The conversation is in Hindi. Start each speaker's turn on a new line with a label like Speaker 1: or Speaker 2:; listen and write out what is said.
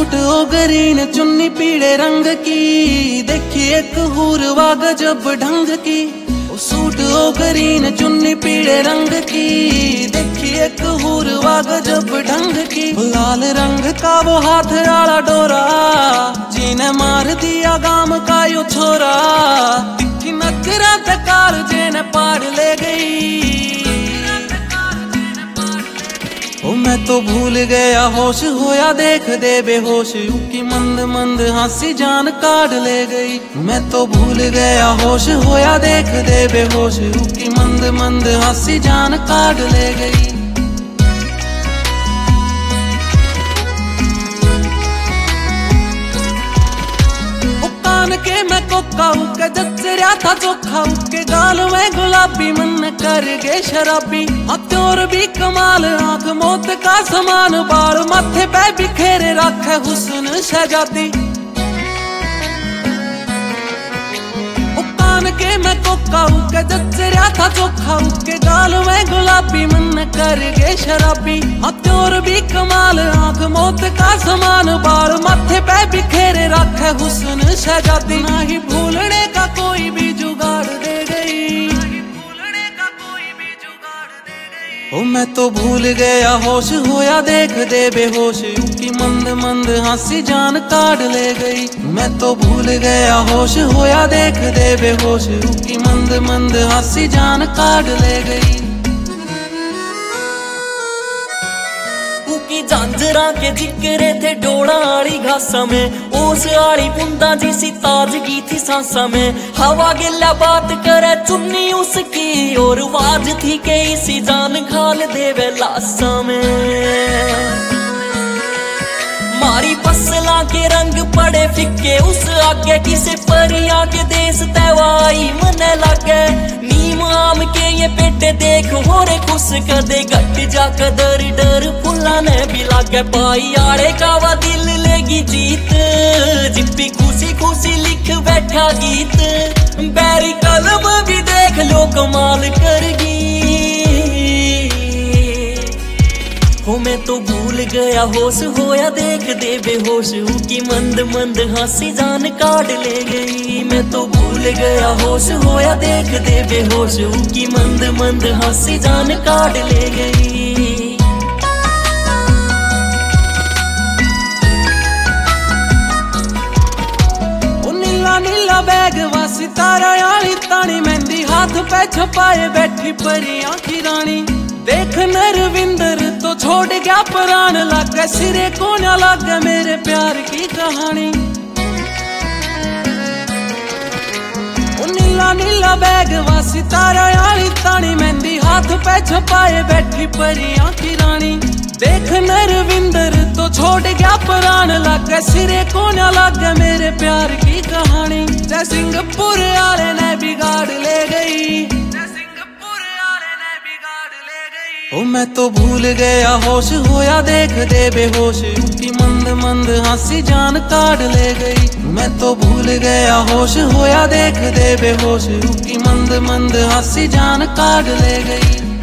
Speaker 1: सूट ओ ग्रीन चुन्नी पीले रंग की, देखी एक हूरवा गजब ढंग की। ओ सूट ओ ग्रीन चुन्नी पीले रंग की, देखी एक हूरवा गजब ढंग की। लाल रंग का वो हाथ आला डोरा, जीने मार दिया गाम का यो छोरा। तिखी नजरा ते काल जेने पाड़ ले गई। ओ मैं तो भूल गया होश, होया देख दे बेहोश। उकी मंद मंद हंसी जान काढ़ ले गई। मैं तो भूल गया होश, होया देख दे बेहोश। उकी मंद मंद हंसी जान काढ़ ले गई। के मैं कोका उके जचरिया था चोखा, उके गाल में गुलाबी मन कर गे शराबी। हथौर भी कमाल, आंख मौत का समान, बाल माथे पे बिखेरे रखे हुस्न शहजादी। कान के मैं कोका उके जचरिया था चोखा, उके गाल में गुलाबी मन कर गे शराबी। हथौर भी कमाल, आंख मौत का समान, बाल माथे पे बिखेरे रखे हुस्न शहजादी। ना ही भूलने का कोई भी जुगाड़ दे गई। ओ मैं तो भूल गया होश, होया देख दे बेहोश। उकी मंद मंद हंसी जान काढ़ ले गई। मैं तो भूल गया होश, होया देख दे बेहोश। उकी मंद मंद हंसी जान काढ़ ले गई।
Speaker 2: की झांझरा के जिक्रे थे डोड़ा आली घासा में, ओस आली बूंदा जिसी ताजगी थी सांसा में। हवा गिला बात करे चुन्नी उसकी, और आवाज थी के इसी जान घाल देवे लाशा में। मारी फसला के रंग पड़े फिक्के, उस आगे किसे परिया के देश तैवाई मने लगे। नीम आम के ये पेटे देख होरे खुश कदे, घट जा कदर डर फुला ने भी लागे। पाई आड़े कावा दिल लेगी जीत, जिप्पी खुशी खुशी लिख बैठा गीत। बैरी कलम भी देख लो कमाल करगी। हो मैं तो भूल गया होश, होया देख दे बेहोश। उकी मंद मंद हंसी जान काढ़ ले गई। मैं तो भूल गया होश, होया देख दे बेहोश। उकी मंद मंद हंसी जान काढ़ ले गई।
Speaker 1: नीला नीला बैग वा सितारा आली तानी, मेहंदी हाथ पे छपाए बैठी परियां की रानी। देख नरविंदर तो छोड़ गया प्राण, लागे सिरे को न लागे मेरे प्यार की कहानी। नीला नीला बैग वा सितारा आली तानी, मेहंदी हाथ पे छपाए बैठी परियां की रानी। देख नरविंदर तो छोड़ गया प्राण, लागे सिरे को न लागे मेरे प्यार की कहानी। जय सिंगापुर आले ने बिगाड़ ले गई। ओ मैं तो भूल गया होश, होया देख दे बेहोश। उकी मंद मंद हंसी जान काढ़ ले गई। मैं तो भूल गया होश, होया देख दे बेहोश। उकी मंद मंद हंसी जान काढ़ ले गई।